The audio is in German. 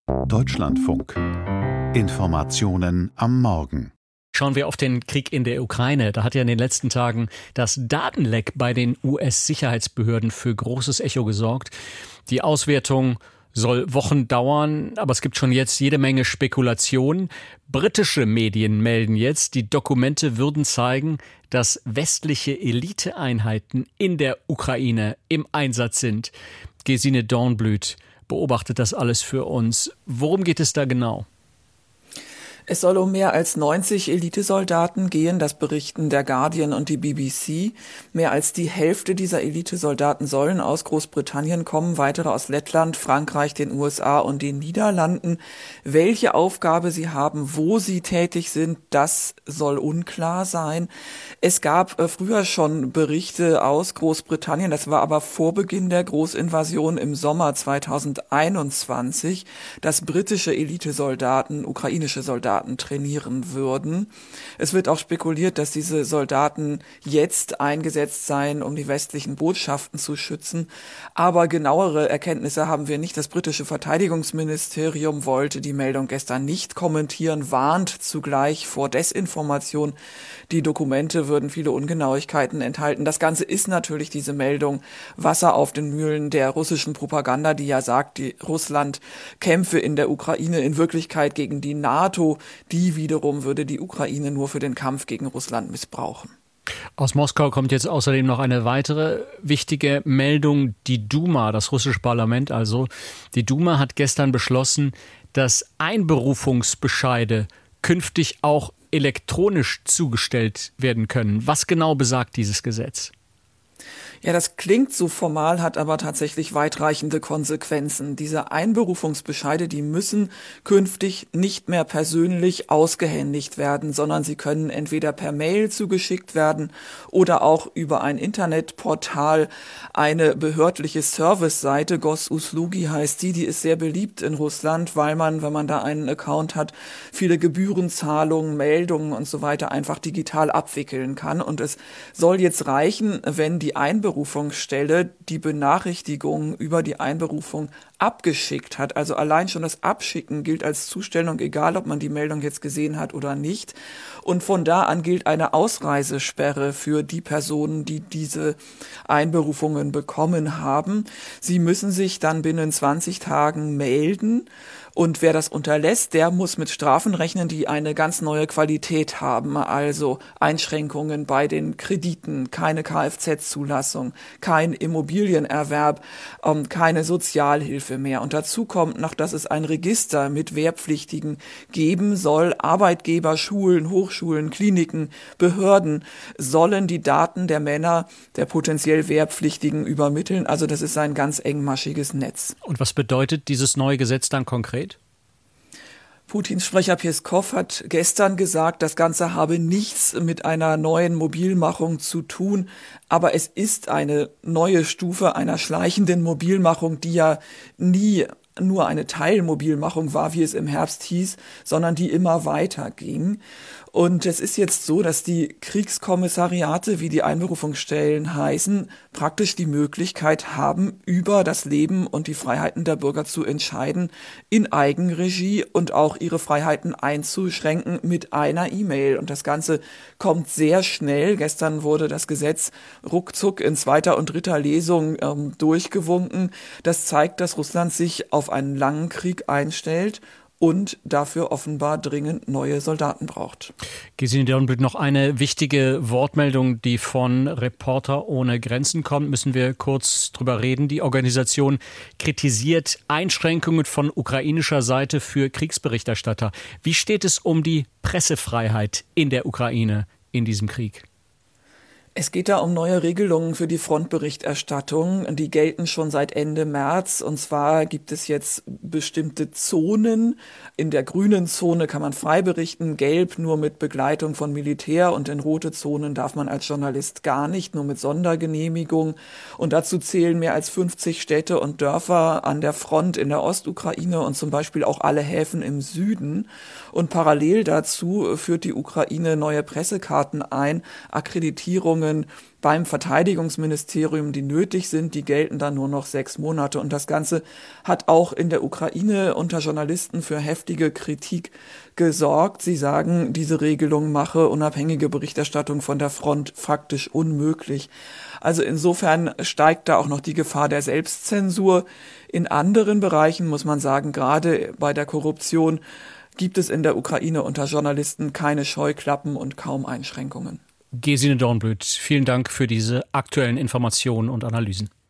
Deutschlandfunk. Informationen am Morgen. Schauen wir auf den Krieg in der Ukraine. Da hat ja in den letzten Tagen das Datenleck bei den US-Sicherheitsbehörden für großes Echo gesorgt. Die Auswertung soll Wochen dauern, aber es gibt schon jetzt jede Menge Spekulationen. Britische Medien melden jetzt, die Dokumente würden zeigen, dass westliche Eliteeinheiten in der Ukraine im Einsatz sind. Gesine Dornblüt beobachtet das alles für uns. Worum geht es da genau? Es soll um mehr als 90 Elitesoldaten gehen, das berichten der Guardian und die BBC. Mehr als die Hälfte dieser Elitesoldaten sollen aus Großbritannien kommen, weitere aus Lettland, Frankreich, den USA und den Niederlanden. Welche Aufgabe sie haben, wo sie tätig sind, das soll unklar sein. Es gab früher schon Berichte aus Großbritannien, das war aber vor Beginn der Großinvasion im Sommer 2021, dass britische Elitesoldaten, ukrainische Soldaten trainieren würden. Es wird auch spekuliert, dass diese Soldaten jetzt eingesetzt seien, um die westlichen Botschaften zu schützen. Aber genauere Erkenntnisse haben wir nicht. Das britische Verteidigungsministerium wollte die Meldung gestern nicht kommentieren, warnt zugleich vor Desinformation. Die Dokumente würden viele Ungenauigkeiten enthalten. Das Ganze ist natürlich diese Meldung Wasser auf den Mühlen der russischen Propaganda, die ja sagt, Russland kämpfe in der Ukraine in Wirklichkeit gegen die NATO. Die wiederum würde die Ukraine nur für den Kampf gegen Russland missbrauchen. Aus Moskau kommt jetzt außerdem noch eine weitere wichtige Meldung. Die Duma, das russische Parlament also. Die Duma hat gestern beschlossen, dass Einberufungsbescheide künftig auch elektronisch zugestellt werden können. Was genau besagt dieses Gesetz? Ja, das klingt so formal, hat aber tatsächlich weitreichende Konsequenzen. Diese Einberufungsbescheide, die müssen künftig nicht mehr persönlich ausgehändigt werden, sondern sie können entweder per Mail zugeschickt werden oder auch über ein Internetportal. Eine behördliche Serviceseite, Gosuslugi heißt die ist sehr beliebt in Russland, weil man, wenn man da einen Account hat, viele Gebührenzahlungen, Meldungen und so weiter einfach digital abwickeln kann. Und es soll jetzt reichen, wenn die Einberufungsstelle die Benachrichtigung über die Einberufung abgeschickt hat. Also allein schon das Abschicken gilt als Zustellung, egal ob man die Meldung jetzt gesehen hat oder nicht. Und von da an gilt eine Ausreisesperre für die Personen, die diese Einberufungen bekommen haben. Sie müssen sich dann binnen 20 Tagen melden. Und wer das unterlässt, der muss mit Strafen rechnen, die eine ganz neue Qualität haben. Also Einschränkungen bei den Krediten, keine Kfz-Zulassung, kein Immobilienerwerb, keine Sozialhilfe mehr. Und dazu kommt noch, dass es ein Register mit Wehrpflichtigen geben soll. Arbeitgeber, Schulen, Hochschulen, Kliniken, Behörden sollen die Daten der Männer, der potenziell Wehrpflichtigen übermitteln. Also das ist ein ganz engmaschiges Netz. Und was bedeutet dieses neue Gesetz dann konkret? Putins Sprecher Peskov hat gestern gesagt, das Ganze habe nichts mit einer neuen Mobilmachung zu tun, aber es ist eine neue Stufe einer schleichenden Mobilmachung, die ja nie nur eine Teilmobilmachung war, wie es im Herbst hieß, sondern die immer weiter ging. Und es ist jetzt so, dass die Kriegskommissariate, wie die Einberufungsstellen heißen, praktisch die Möglichkeit haben, über das Leben und die Freiheiten der Bürger zu entscheiden, in Eigenregie und auch ihre Freiheiten einzuschränken mit einer E-Mail. Und das Ganze kommt sehr schnell. Gestern wurde das Gesetz ruckzuck in zweiter und dritter Lesung durchgewunken. Das zeigt, dass Russland sich auf einen langen Krieg einstellt und dafür offenbar dringend neue Soldaten braucht. Gesine Dornblüt, noch eine wichtige Wortmeldung, die von Reporter ohne Grenzen kommt, müssen wir kurz drüber reden. Die Organisation kritisiert Einschränkungen von ukrainischer Seite für Kriegsberichterstatter. Wie steht es um die Pressefreiheit in der Ukraine in diesem Krieg? Es geht da um neue Regelungen für die Frontberichterstattung. Die gelten schon seit Ende März. Und zwar gibt es jetzt bestimmte Zonen. In der grünen Zone kann man frei berichten, gelb nur mit Begleitung von Militär. Und in rote Zonen darf man als Journalist gar nicht, nur mit Sondergenehmigung. Und dazu zählen mehr als 50 Städte und Dörfer an der Front in der Ostukraine und zum Beispiel auch alle Häfen im Süden. Und parallel dazu führt die Ukraine neue Pressekarten ein, Akkreditierungen Einschränkungen beim Verteidigungsministerium, die nötig sind, die gelten dann nur noch 6 Monate. Und das Ganze hat auch in der Ukraine unter Journalisten für heftige Kritik gesorgt. Sie sagen, diese Regelung mache unabhängige Berichterstattung von der Front faktisch unmöglich. Also insofern steigt da auch noch die Gefahr der Selbstzensur. In anderen Bereichen muss man sagen, gerade bei der Korruption gibt es in der Ukraine unter Journalisten keine Scheuklappen und kaum Einschränkungen. Gesine Dornblüt, vielen Dank für diese aktuellen Informationen und Analysen.